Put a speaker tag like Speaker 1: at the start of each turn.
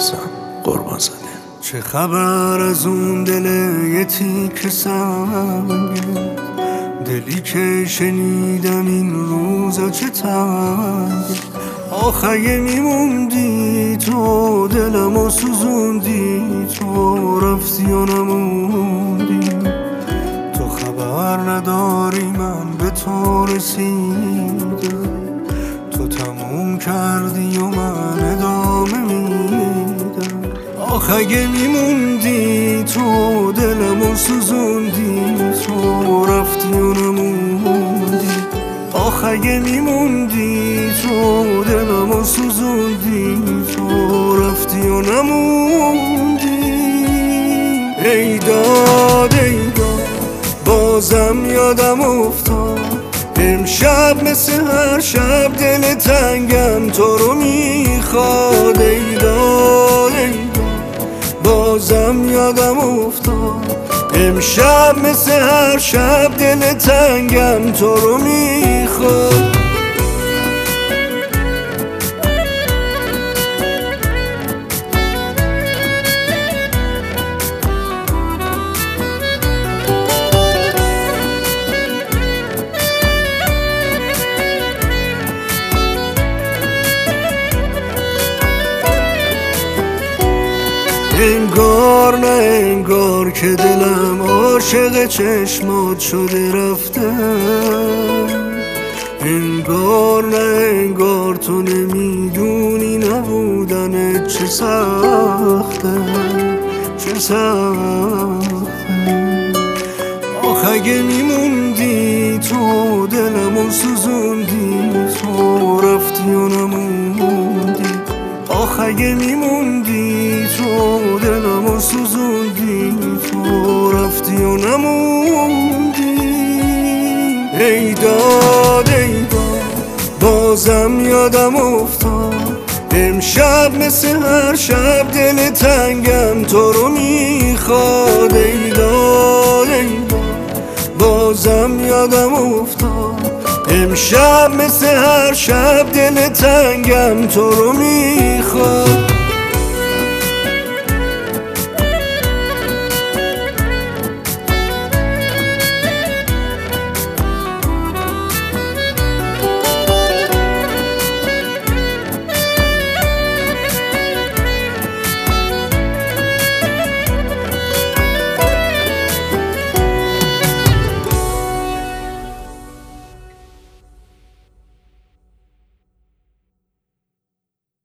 Speaker 1: عزیزم، قربان زده.
Speaker 2: چه خبر از اون دل یه تیک سنگه، دلی که شنیدم این روزا چه تنگه. آخه میموندی تو، دلمو سوزوندی تو، رفتی و نموندی. تو خبر نداری من به تو رسیدم، تو تموم کردی و من ادامه میدم. آخه میموندی تو، دلمو سوزوندی تو، رفتی و نموندی. آخه میموندی تو، دلمو سوزوندی تو، رفتی و نموندی. ای داد ای داد بازم یادم افتاد، امشب مثل هر شب دل تنگم تو رو میخواد. ای داد ای داد بازم یادم افتاد، امشب مثل هر شب دل تنگم تو رو میخواد. انگار نه انگار که دلم عاشق چشمات شده رفته، انگار نه انگار تو نمیدونی نبودنت چه سخته، چه سخته. آخه میموندی تو، دلمو سوزوندی تو، رفتی و نموندی. آخه میموندی تو، دلمو سوزوندی تو، رفتی و نموندی. ای داد ای داد بازم یادم افتاد، امشب مثل هر شب دل تنگم تو رو میخواد. ای داد ای داد بازم یادم افتاد، امشب مثل هر شب دل تنگم تو رو میخواد.